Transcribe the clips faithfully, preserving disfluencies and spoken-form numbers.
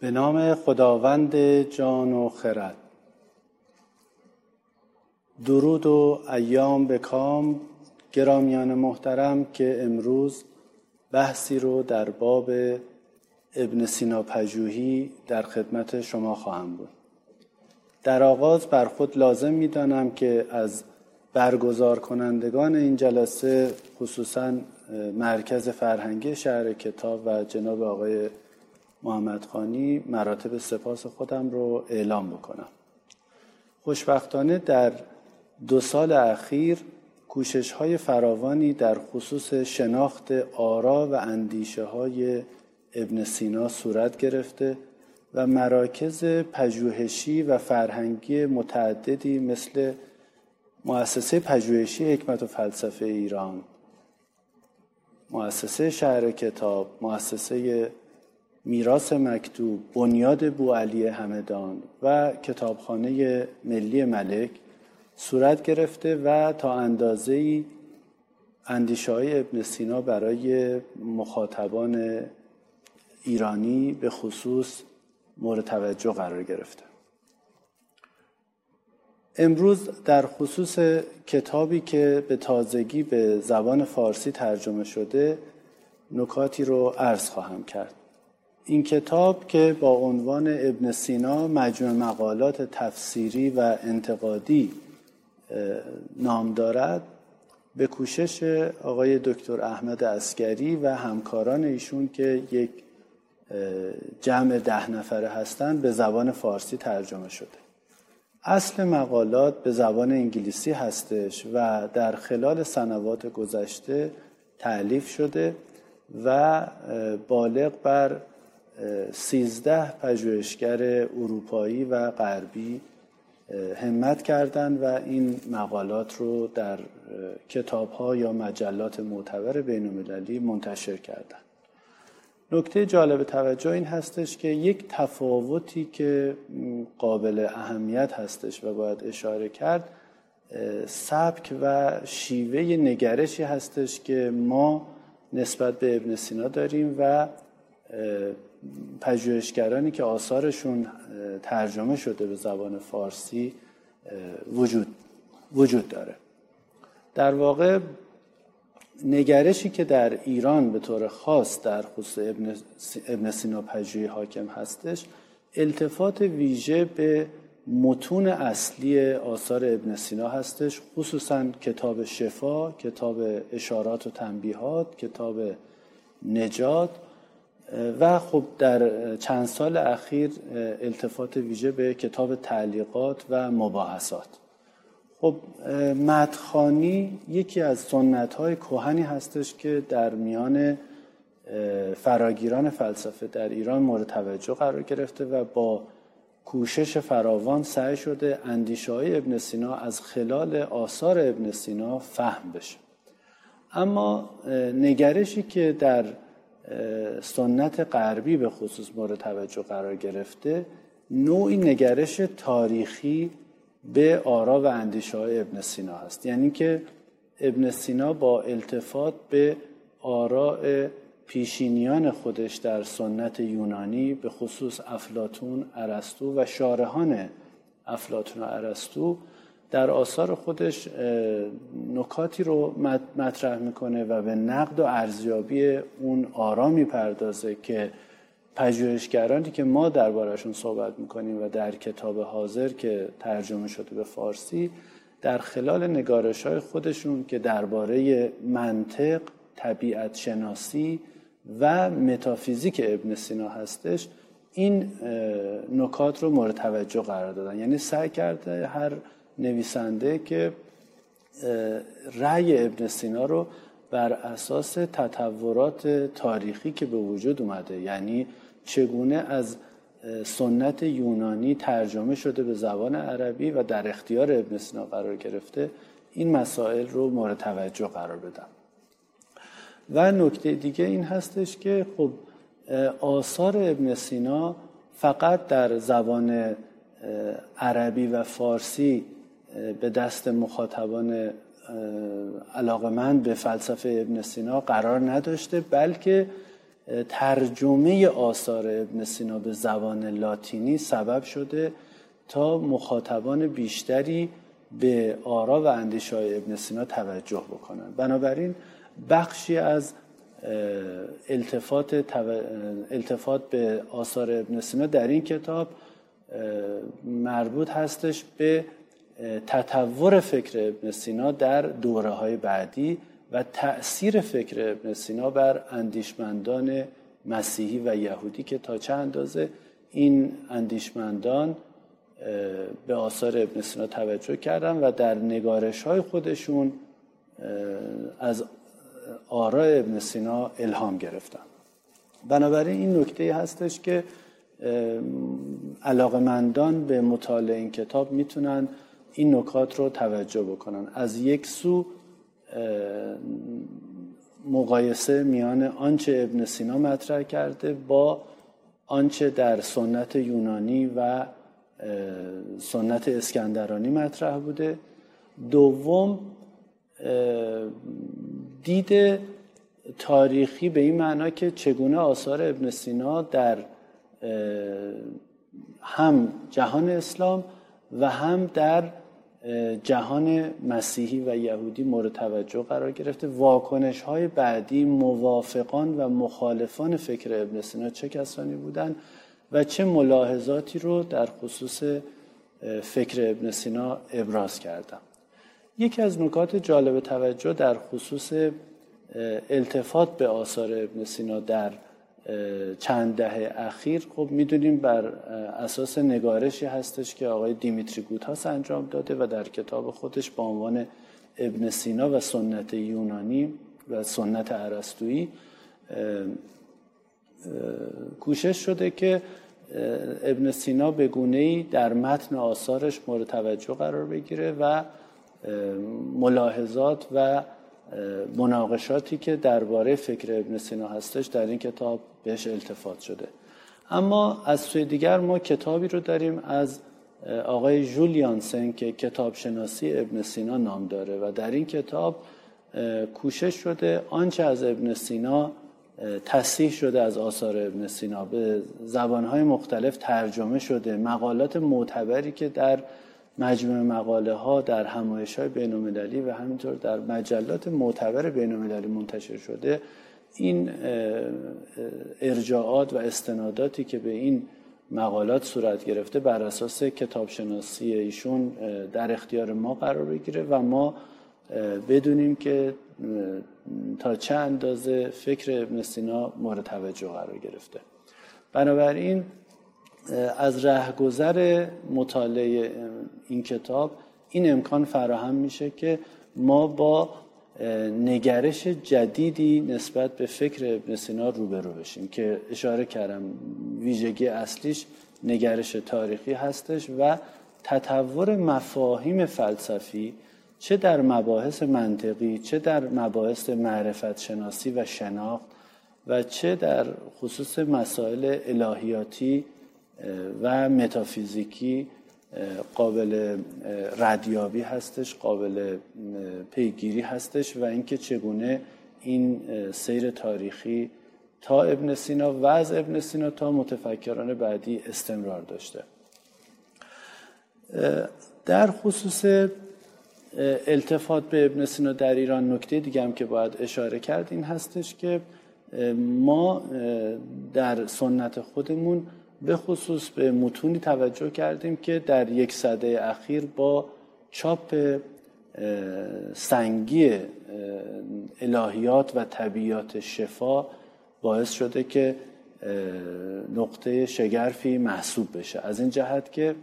به نام خداوند جان و خرد. درود و ایام به کام. گرامیان محترم که امروز بحثی رو در باب ابن سینا پژوهی در خدمت شما خواهم بود. در آغاز بر خود لازم می‌دانم که از برگزار کنندگان این جلسه، خصوصاً مرکز فرهنگی شهر کتاب و جناب آقای محمدخانی، مراتب سپاس خودم رو اعلام بکنم. خوشبختانه در دو سال اخیر کوشش‌های فراوانی در خصوص شناخت آرا و اندیشه‌های ابن سینا صورت گرفته و مراکز پژوهشی و فرهنگی متعددی مثل مؤسسه پژوهشی حکمت و فلسفه ایران، مؤسسه شهر کتاب، مؤسسه میراث مکتوب، بنیاد بوعلی همدان و کتابخانه ملی ملک صورت گرفته و تا اندازه‌ای اندیشه‌های ابن سینا برای مخاطبان ایرانی به خصوص مورد توجه قرار گرفته. امروز در خصوص کتابی که به تازگی به زبان فارسی ترجمه شده نکاتی رو عرض خواهم کرد. این کتاب که با عنوان ابن سینا مجموع مقالات تفسیری و انتقادی نام دارد، به کوشش آقای دکتر احمد عسکری و همکاران ایشون که یک جمع ده نفره هستند به زبان فارسی ترجمه شده. اصل مقالات به زبان انگلیسی هستش و در خلال سنوات گذشته تألیف شده و بالغ بر سیزده پژوهشگر اروپایی و غربی همت کردند و این مقالات رو در کتاب‌ها یا مجلات معتبر بین‌المللی منتشر کردند. نکته جالب توجه این هستش که یک تفاوتی که قابل اهمیت هستش و باید اشاره کرد، سبک و شیوه نگرشی هستش که ما نسبت به ابن سینا داریم و پژوهشگرانی که آثارشون ترجمه شده به زبان فارسی وجود وجود داره. در واقع نگرشی که در ایران به طور خاص در خصوص ابن, ابن سینا پژوهی حاکم هستش، التفات ویژه به متون اصلی آثار ابن سینا هستش، خصوصا کتاب شفا، کتاب اشارات و تنبیهات، کتاب نجات و خب در چند سال اخیر التفات ویژه به کتاب تعلیقات و مباحثات. خب مدخانی یکی از سنت‌های کهنی هستش که در میان فراگیران فلسفه در ایران مورد توجه قرار گرفته و با کوشش فراوان سعی شده اندیشه‌های ابن سینا از خلال آثار ابن سینا فهم بشه. اما نگرشی که در سنت غربی به خصوص مورد توجه قرار گرفته، نوعی نگرش تاریخی به آرا و اندیشه‌های ابن سینا هست. یعنی که ابن سینا با التفات به آراء پیشینیان خودش در سنت یونانی، به خصوص افلاطون، ارسطو و شارحان افلاطون و ارسطو، در آثار خودش نکاتی رو مطرح میکنه و به نقد و ارزیابی اون آرا میپردازه که پژوهشگرانی که ما دربارشون صحبت میکنیم و در کتاب حاضر که ترجمه شده به فارسی، در خلال نگارش‌های خودشون که درباره منطق، طبیعت شناسی و متافیزیک ابن سینا هستش، این نکات رو مورد توجه قرار دادن. یعنی سعی کرده هر نویسنده که رأی ابن سینا رو بر اساس تطورات تاریخی که به وجود اومده، یعنی چگونه از سنت یونانی ترجمه شده به زبان عربی و در اختیار ابن سینا قرار گرفته، این مسائل رو مورد توجه قرار بدم. و نکته دیگه این هستش که خب آثار ابن سینا فقط در زبان عربی و فارسی به دست مخاطبان علاقمند به فلسفه ابن سینا قرار نداشته، بلکه ترجمه آثار ابن سینا به زبان لاتینی سبب شده تا مخاطبان بیشتری به آرا و اندیشه‌های ابن سینا توجه بکنن. بنابراین بخشی از التفات التفات به آثار ابن سینا در این کتاب مربوط هستش به تطور فکر ابن سینا در دوره‌های بعدی و تأثیر فکر ابن سینا بر اندیشمندان مسیحی و یهودی که تا چه اندازه این اندیشمندان به آثار ابن سینا توجه کردن و در نگارش‌های خودشون از آراء ابن سینا الهام گرفتن. بنابراین این نکته هستش که علاقمندان به مطالعه این کتاب میتونن این نکات رو توجه بکنن. از یک سو مقایسه میان آنچه ابن سینا مطرح کرده با آنچه در سنت یونانی و سنت اسکندرانی مطرح بوده. دوم، دید تاریخی به این معنا که چگونه آثار ابن سینا در هم جهان اسلام و هم در جهان مسیحی و یهودی مورد توجه قرار گرفته. واکنش‌های بعدی موافقان و مخالفان فکر ابن سینا چه کسانی بودند و چه ملاحظاتی رو در خصوص فکر ابن سینا ابراز کردم. یکی از نکات جالب توجه در خصوص التفات به آثار ابن سینا در چند دهه اخیر، خب میدونیم بر اساس نگارشی هستش که آقای دیمیتری گوتاس انجام داده و در کتاب خودش با عنوان ابن سینا و سنت یونانی و سنت ارسطویی کوشش شده که ابن سینا به گونه‌ای در متن آثارش مورد توجه قرار بگیره و ملاحظات و مناقشاتی که درباره فکر ابن سینا هستش در این کتاب بهش التفات شده. اما از سوی دیگر ما کتابی رو داریم از آقای ژول یانسن که کتاب شناسی ابن سینا نام داره و در این کتاب کوشش شده آنچه از ابن سینا تصحیح شده از آثار ابن سینا به زبانهای مختلف ترجمه شده، مقالات معتبری که در مجموع مقاله ها در همایش های بین المللی و همینطور در مجلات معتبر بین المللی منتشر شده، این ارجاعات و استناداتی که به این مقالات صورت گرفته بر اساس کتاب شناسی ایشون در اختیار ما قرار بگیره و ما بدونیم که تا چه اندازه فکر ابن سینا مورد توجه قرار گرفته. بنابراین از رهگذر مطالعه این کتاب این امکان فراهم میشه که ما با نگرش جدیدی نسبت به فکر ابن سینا روبرو بشیم که اشاره کردم ویژگی اصلیش نگرش تاریخی هستش و تطور مفاهیم فلسفی، چه در مباحث منطقی، چه در مباحث معرفت شناسی و شناخت و چه در خصوص مسائل الهیاتی و متافیزیکی قابل ردیابی هستش، قابل پیگیری هستش و اینکه چگونه این سیر تاریخی تا ابن سینا و از ابن سینا تا متفکران بعدی استمرار داشته. در خصوص التفات به ابن سینا در ایران نکته دیگه هم که باید اشاره کرد این هستش که ما در سنت خودمون به خصوص به متونی توجه کردیم که در یک سده اخیر با چاپ سنگی الهیات و طبیعیات شفا باعث شده که نقطه شگرفی محسوب بشه، از این جهت که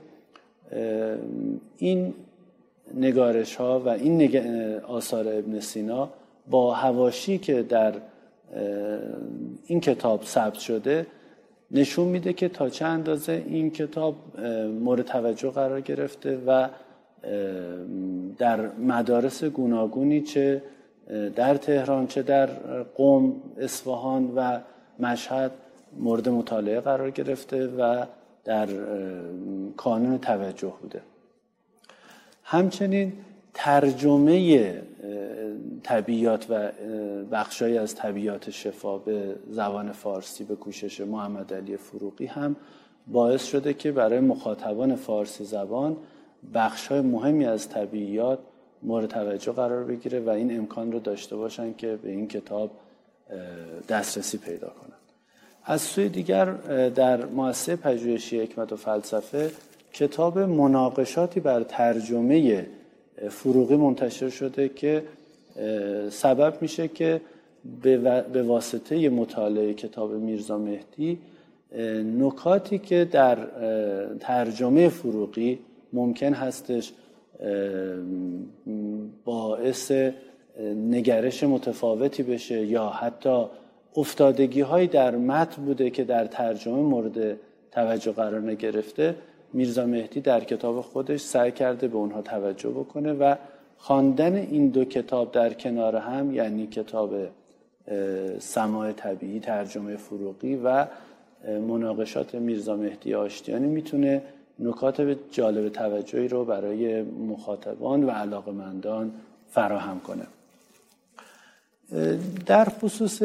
این نگارش ها و این نگ... آثار ابن سینا با حواشی که در این کتاب ثبت شده نشون میده که تا چه اندازه این کتاب مورد توجه قرار گرفته و در مدارس گوناگونی چه در تهران چه در قم، اصفهان و مشهد مورد مطالعه قرار گرفته و در کانون توجه بوده. همچنین ترجمه طبیعیات و بخشایی از طبیعیات شفا به زبان فارسی به کوشش محمد علی فروغی هم باعث شده که برای مخاطبان فارسی زبان بخشای مهمی از طبیعیات مورد توجه قرار بگیره و این امکان رو داشته باشن که به این کتاب دسترسی پیدا کنن. از سوی دیگر در مؤسسه پژوهشی حکمت و فلسفه کتاب مناقشاتی بر ترجمه فروغی منتشر شده که سبب میشه که به واسطه مطالعه کتاب میرزا مهدی نکاتی که در ترجمه فروغی ممکن هستش باعث نگرش متفاوتی بشه یا حتی افتادگی هایی در متن بوده که در ترجمه مورد توجه قرار نگرفته، میرزا مهدی در کتاب خودش سعی کرده به اونها توجه بکنه و خواندن این دو کتاب در کنار هم، یعنی کتاب سماع طبیعی ترجمه فروغی و مناقشات میرزا مهدی آشتیانی، میتونه نکات جالب توجهی رو برای مخاطبان و علاقمندان فراهم کنه. در خصوص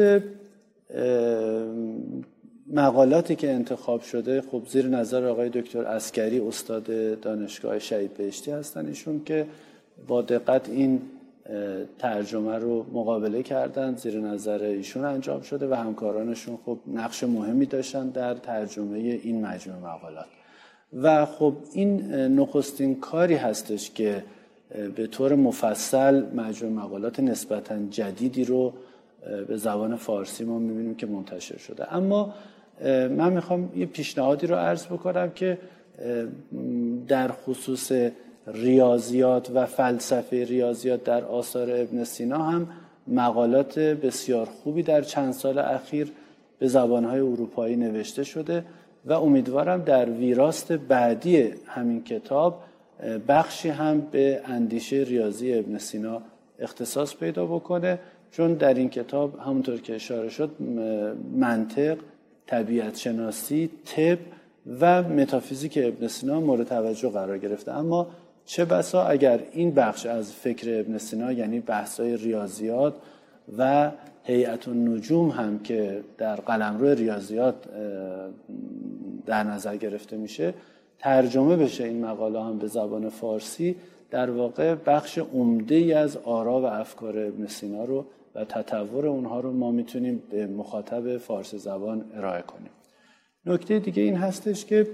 مقالاتی که انتخاب شده، خب زیر نظر آقای دکتر عسکری استاد دانشگاه شهید بهشتی هستن، ایشون که با دقت این ترجمه رو مقابله کردن، زیر نظر ایشون انجام شده و همکارانشون خب نقش مهمی داشتن در ترجمه این مجموعه مقالات. و خب این نخستین کاری هستش که به طور مفصل مجموعه مقالات نسبتاً جدیدی رو به زبان فارسی ما می‌بینیم که منتشر شده. اما من میخوام یه پیشنهادی رو عرض بکنم که در خصوص ریاضیات و فلسفه ریاضیات در آثار ابن سینا هم مقالات بسیار خوبی در چند سال اخیر به زبانهای اروپایی نوشته شده و امیدوارم در ویراست بعدی همین کتاب بخشی هم به اندیشه ریاضی ابن سینا اختصاص پیدا بکنه، چون در این کتاب همونطور که اشاره شد منطق، طبیعت شناسی، طب و متافیزیک ابن سینا مورد توجه قرار گرفته. اما چه بسا اگر این بخش از فکر ابن سینا، یعنی بحث‌های ریاضیات و هیئت النجوم هم که در قلمرو ریاضیات در نظر گرفته میشه، ترجمه بشه این مقاله هم به زبان فارسی، در واقع بخش عمده‌ای از آرا و افکار ابن سینا رو و تطور اونها رو ما میتونیم به مخاطب فارسی زبان ارائه کنیم. نکته دیگه این هستش که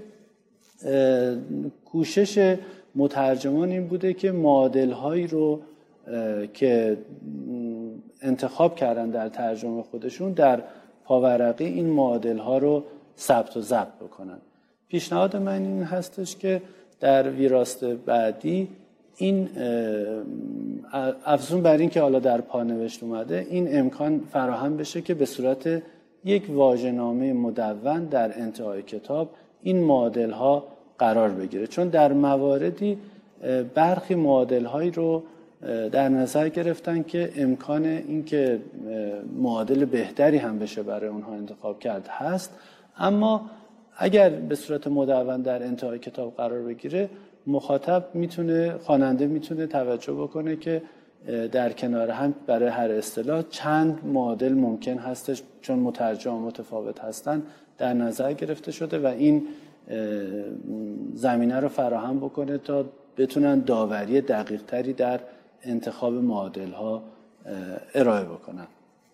کوشش مترجمان این بوده که معادل هایی رو که انتخاب کردن در ترجمه خودشون در پاورقی این معادل ها رو ثبت و ضبط بکنن. پیشنهاد من این هستش که در ویراست بعدی این افزون بر این که حالا در پانوشت اومده، این امکان فراهم بشه که به صورت یک واژه‌نامه مدون در انتهای کتاب این معادل ها قرار بگیره، چون در مواردی برخی معادل هایی رو در نظر گرفتن که امکان این که معادل بهتری هم بشه برای اونها انتخاب کرد هست، اما اگر به صورت مدون در انتهای کتاب قرار بگیره، مخاطب میتونه، خواننده میتونه توجه بکنه که در کنار هم برای هر اصطلاح چند معادل ممکن هستش، چون مترجم متفاوت هستن، در نظر گرفته شده و این زمینه رو فراهم بکنه تا بتونن داوری دقیق تری در انتخاب معادل ها ارائه بکنن.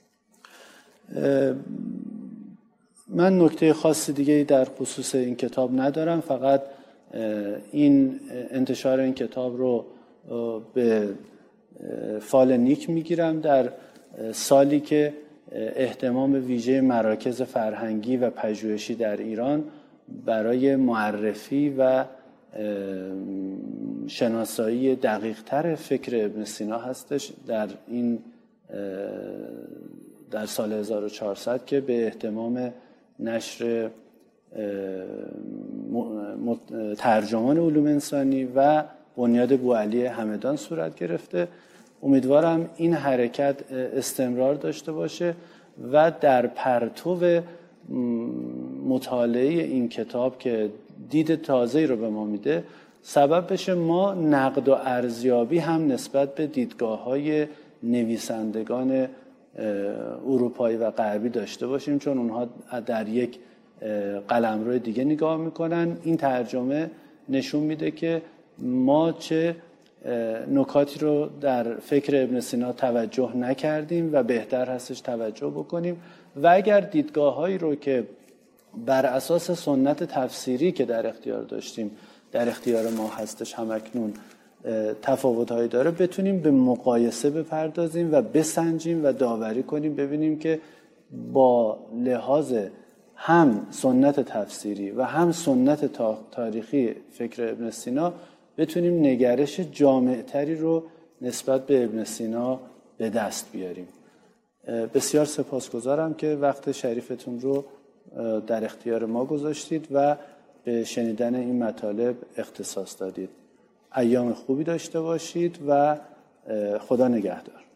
من نکته خاصی دیگه در خصوص این کتاب ندارم، فقط این انتشار این کتاب رو به فال نیک میگیرم در سالی که اهتمام ویژه مراکز فرهنگی و پژوهشی در ایران برای معرفی و شناسایی دقیق‌تر فکر ابن سینا هستش در این در سال هزار و چهارصد که به اهتمام نشر ترجمان علوم انسانی و بنیاد بوعلی همدان صورت گرفته. امیدوارم این حرکت استمرار داشته باشه و در پرتو مطالعه این کتاب که دید تازه‌ای رو به ما میده، سبب بشه ما نقد و ارزیابی هم نسبت به دیدگاه‌های نویسندگان اروپایی و غربی داشته باشیم، چون اونها در یک قلمرو دیگه نگاه میکنن. این ترجمه نشون میده که ما چه نکاتی رو در فکر ابن سینا توجه نکردیم و بهتر هستش توجه بکنیم و اگر دیدگاه‌هایی رو که بر اساس سنت تفسیری که در اختیار داشتیم در اختیار ما هستش همکنون تفاوت‌هایی داره، بتونیم به مقایسه بپردازیم و بسنجیم و داوری کنیم، ببینیم که با لحاظ هم سنت تفسیری و هم سنت تاریخی فکر ابن سینا بتونیم نگرش جامع‌تری رو نسبت به ابن سینا به دست بیاریم. بسیار سپاسگزارم که وقت شریفتون رو در اختیار ما گذاشتید و به شنیدن این مطالب اختصاص دادید. ایام خوبی داشته باشید و خدا نگهدار.